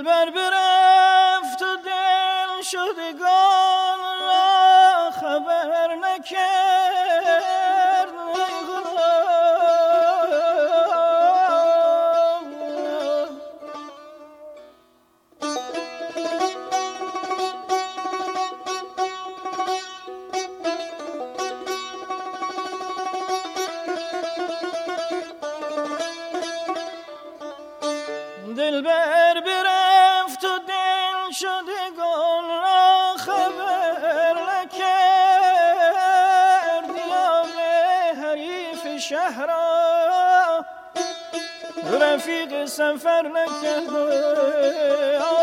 دلبر برفت و دل شدگان را خبر نکرد. دلبر برفت و دل شدگان را خبر نکرد. یا حریف شهر را رفیق سفر نکرد.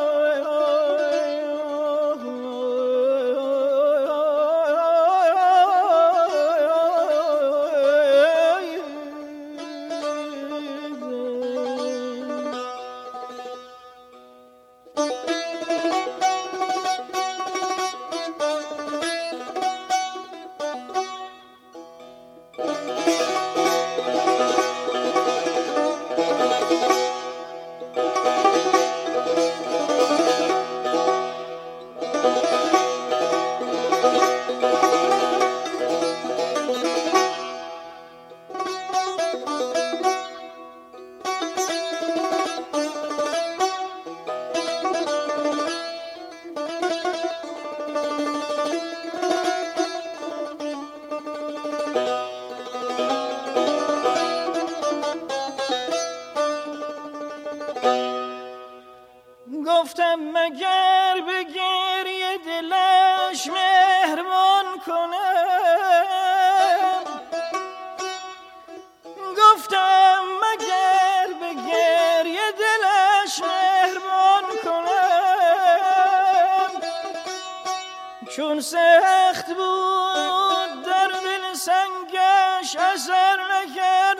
گفتم مگر به گریه دلش مهربان کنم. گفتم مگر به گریه دلش مهربان کنم. چون سخت بود در دل سنگش اثر نکرد.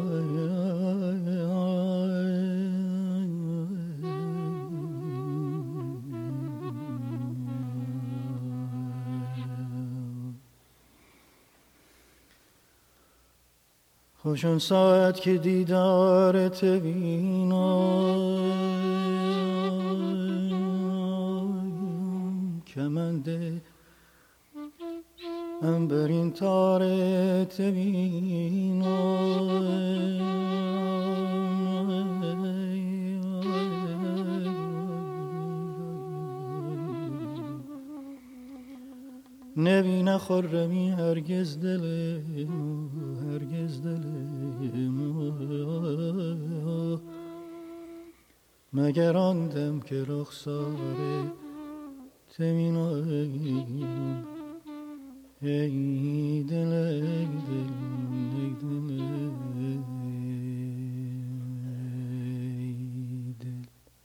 خوشون ساعت که دیدارت بینم کمنده انبرین تارت بینم نبینه خرمی هرگز دلم هرگز دلم مگر آن دم که رخساره تمینم ای دل ای دل ای دل ای دل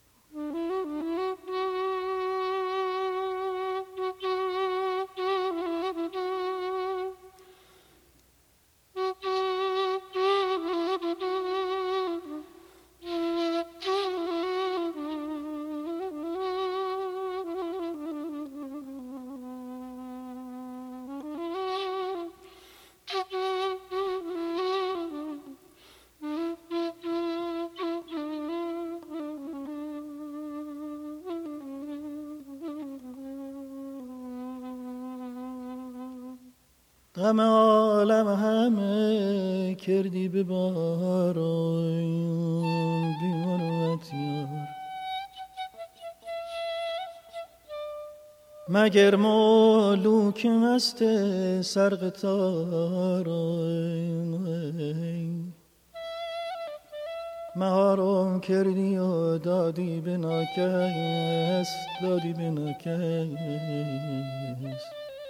غم عالم همه کردی به باران بی مروت یار مگر ملوک مست سرقطاران مهارم کردی و دادی به ناکس دادی به ناکس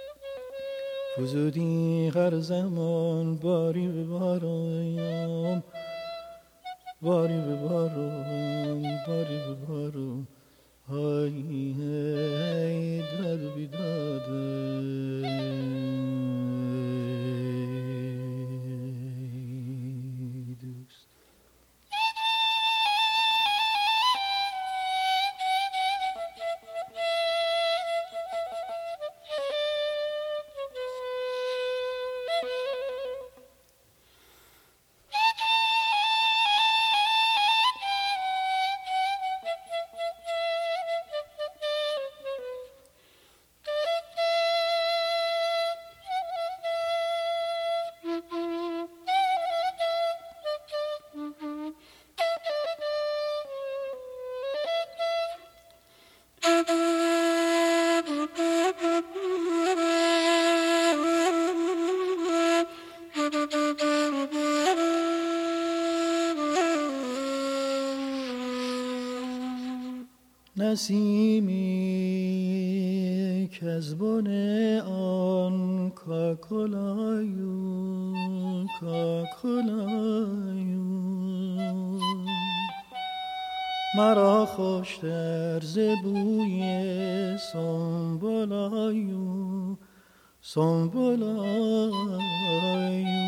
فزودی هر زمان باری به بارم باری به بارم باری به بارم های ای داد بیداده نسیمی که از بن آن کاکلایو کاکلایو مرا خوشتر ز بوی سنبلایو سنبلایو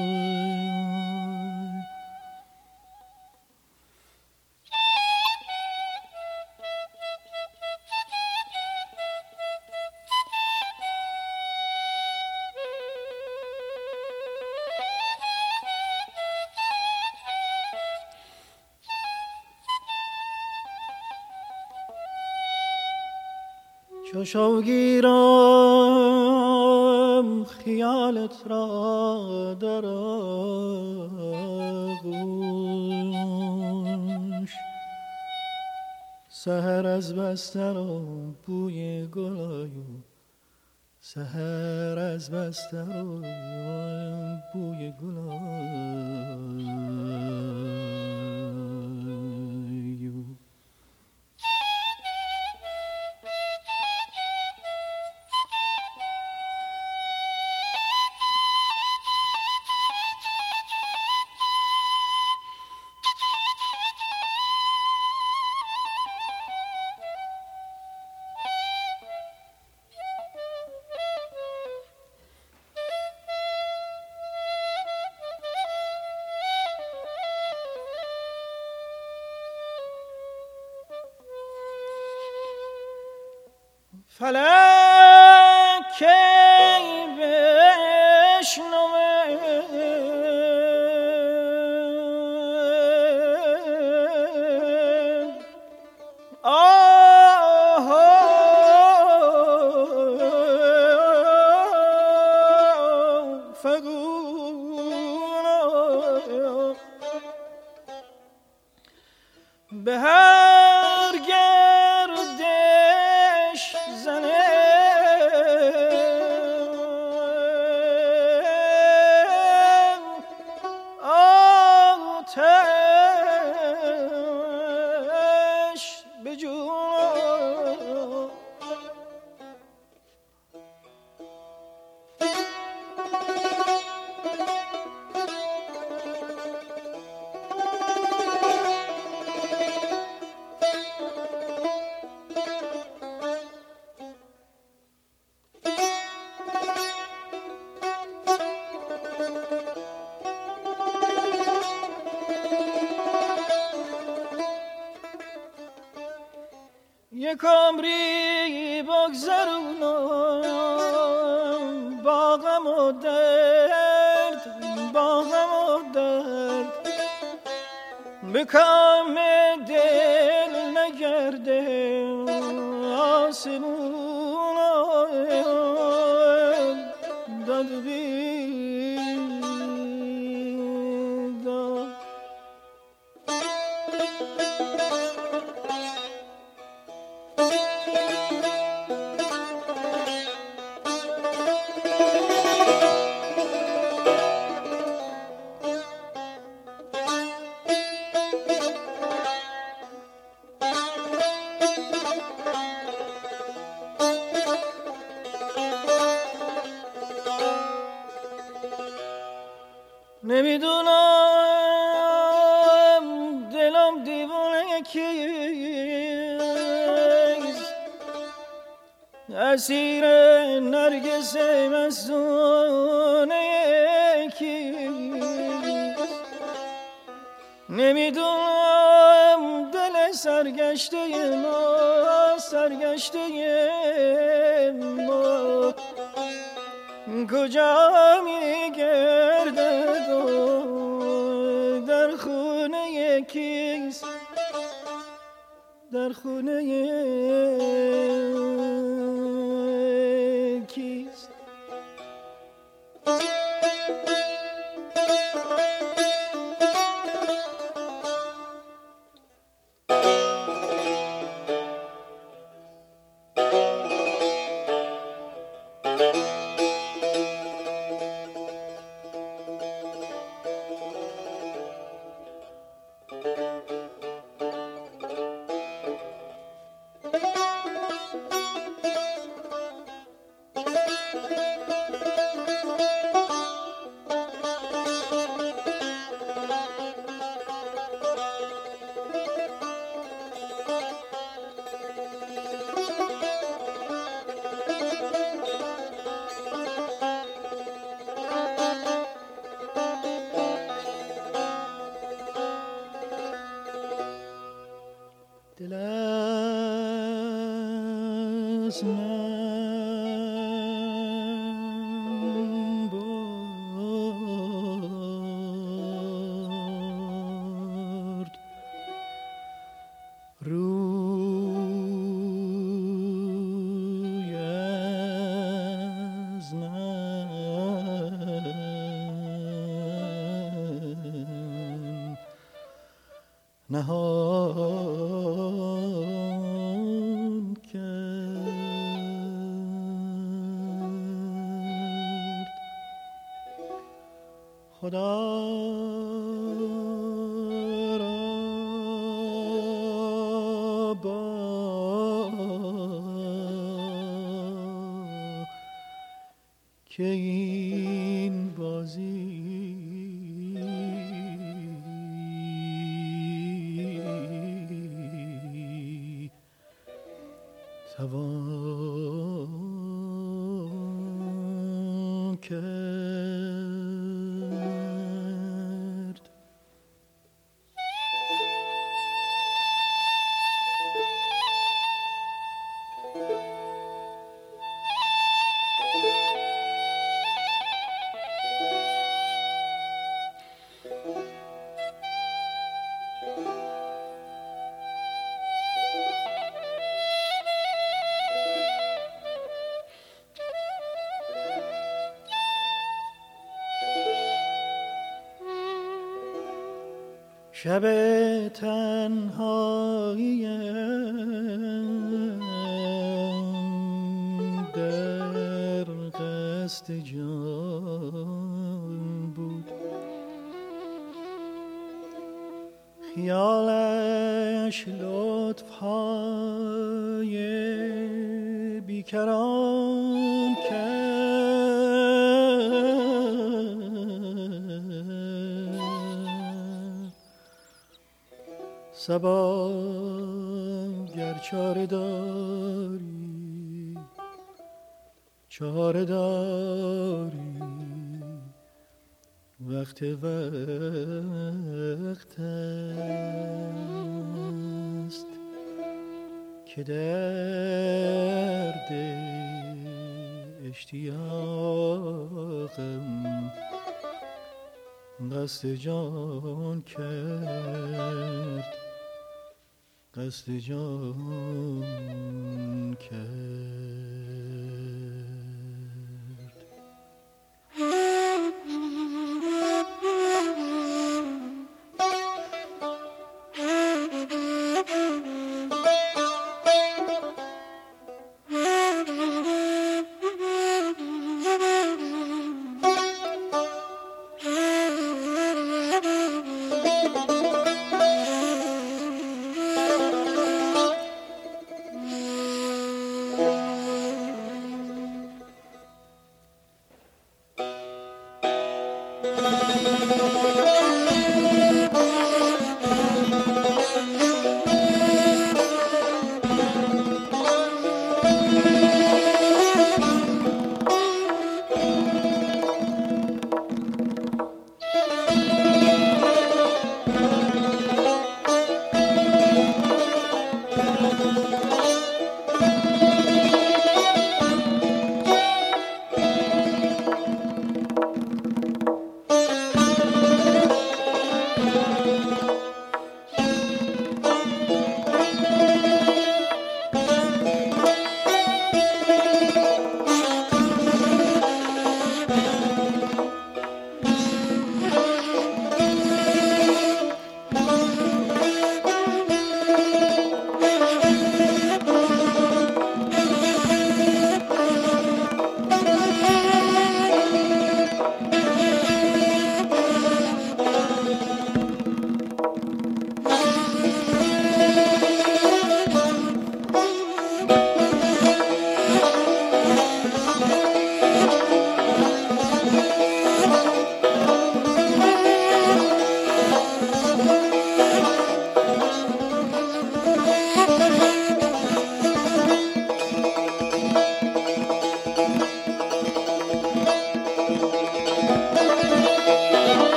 چو گیرم خیالت را در آغوش سحر از بستر و بوی گلایو سحر از بستر و بوی گلایو فلک کی بشنوه به هر گردش زنه آتش به جون یک عمری بگذرونم با غم و درد به کام دل نگرده آسمون داد نمیدونم دلم دیوانه کیست اسیر نرگس مستونه کیست نمیدونم دل سرگشته ما کجا میگردد و در خونه کیست در خونه کیست دل از من برد روی از من نهان کرد خدا را با که این بازی توان کرد. شب تنهایی در قصد جان بود، خیالش لطف‌های بیکران کرد. صبا گر چاره داری، چاره داری، وقت است که درد اشتیاقم قصد جان کرد، قصد جان کرد.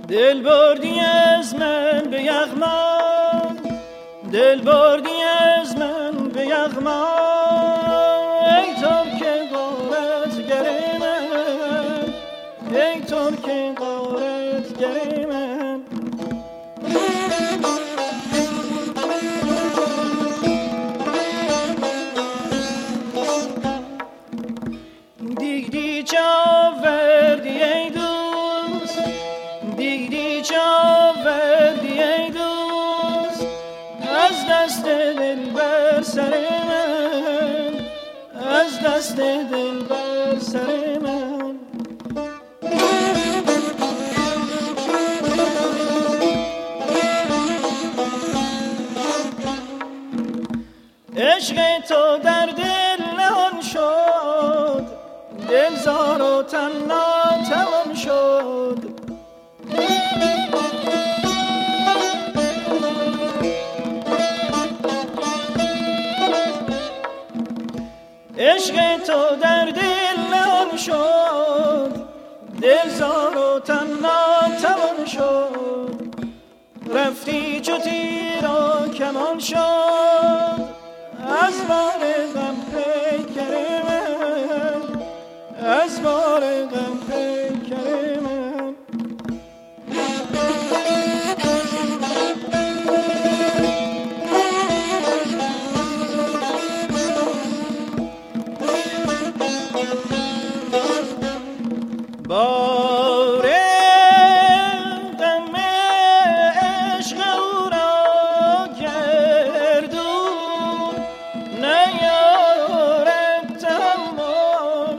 دل بردی از من به یغما، دل بردی از من به یغما، ای ترک غارتگر من، ای ترک غارتگر من. دیدی چه آوردی ای دوست، دیدی چه آوردی ای دوست، از دست دل بر سر من، از دست دل بر سر من. عشق تو در دل نهان شد، دل زار و تن ناتوان شد. عشق تو در دل نهان شد، دل زار و تن ناتوان شد. رفتی چو تیر و کمان شد، از بار غم پیکر من، از بار غم پیکر من. بار غم عشق او را گردون نیارد تحمل.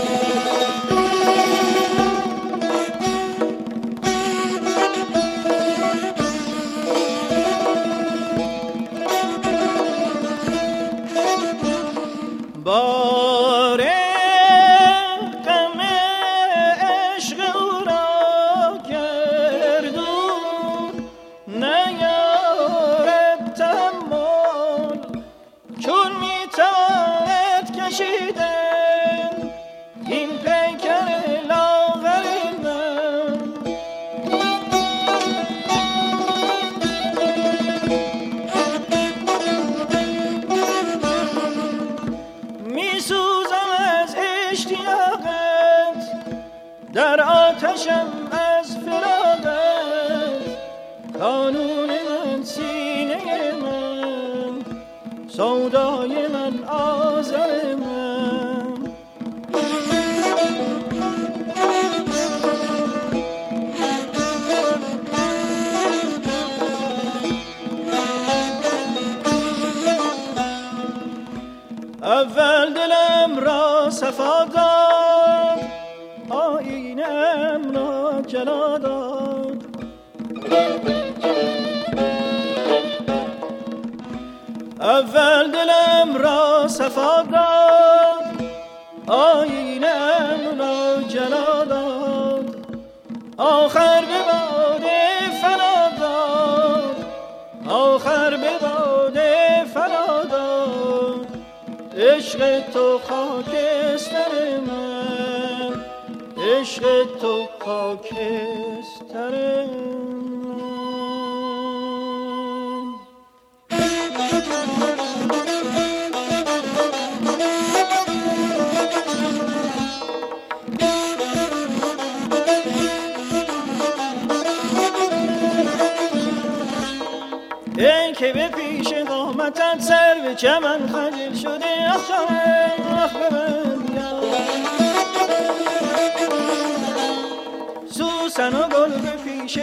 بار غم عشق او را گردون نیارد تحمل. چون میتواند کشیدن این پیکر لاغر من، میسوزم از اشتیاقت، در آتشم از فراقت. قانون من سینه من، سودای من آزر من. اول دلم را صفا داد، آیینم را جلا داد. اول دلم را صفا داد، آیینم را جلا داد. آخر به باده فنا داد، آخر به باده فنا داد. عشق تو خاکستر من، عشق تو خاکستر من. ای که به پیش قامتت سر به چمن خجل شده، آخ جانم آخ ببندیم. سوسن و گل به پیش